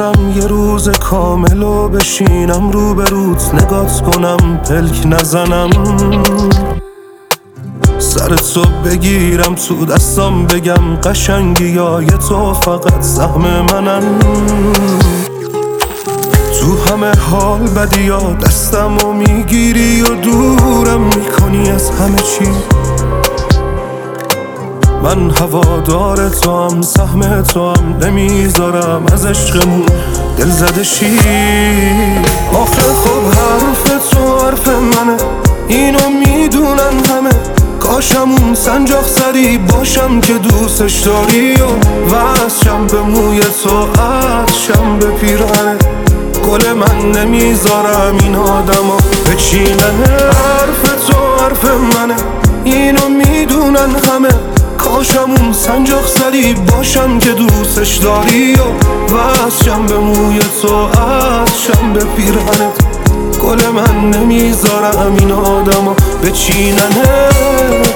نمیذارم یه روز کامل و بشینم رو به روت نگات کنم پلک نزنم، سر تو بگیرم تو دستام بگم قشنگی های تو فقط سهم منن. تو همه حال بدی ها دستم و میگیری و دورم میکنی از همه چی. من هوادار تو هم سهم تو هم نمیذارم از عشقمون دل زده شی. آخه خب حرف تو حرف منه، اینو میدونن همه. کاشمون سنجاق سری باشم که دوستش داری و وصشم به موی تو عطشم به پیرهنه. گل من نمیذارم این آدما بچینن. حرف تو حرف منه، اینو میدونن همه. کاشمون سنجاق سری باشم که دوستش داری و وصشم به موی تو عطشم به پیرهنت. گل من نمیذارم این آدما بچیننت.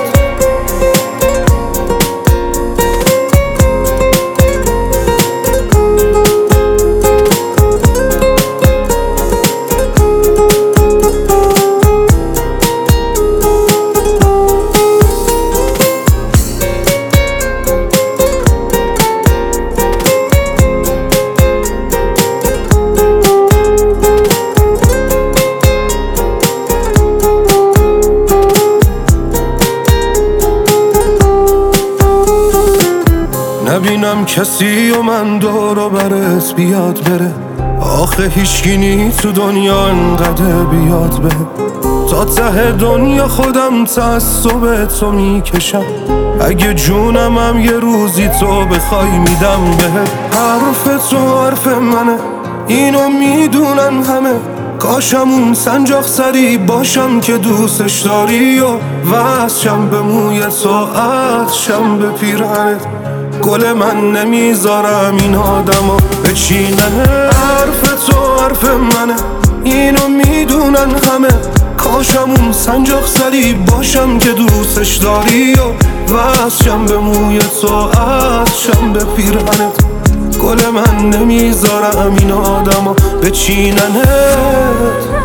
نبینم کسی و من دور و برت بیاد بره. آخه هیچکی نی تو دنیا انقدر بیاد بره. تا ته دنیا خودم تعصب تو میکشم. اگه جونم هم یه روزی تو بخوای میدم بهت. حرف تو حرف منه، اینو میدونن همه. کاشمون سنجاق سری باشم که دوستش داری و وصشم به موی تو عطشم به پیرهنت. گل من نمیذارم این آدما بچینن. حرف تو حرف منه، اینو میدونن همه. کاشمون سنجاق سری باشم که دوستش داری و وصشم به موی تو عطشم به پیرهنت. گل من نمیذارم این آدما بچیننت.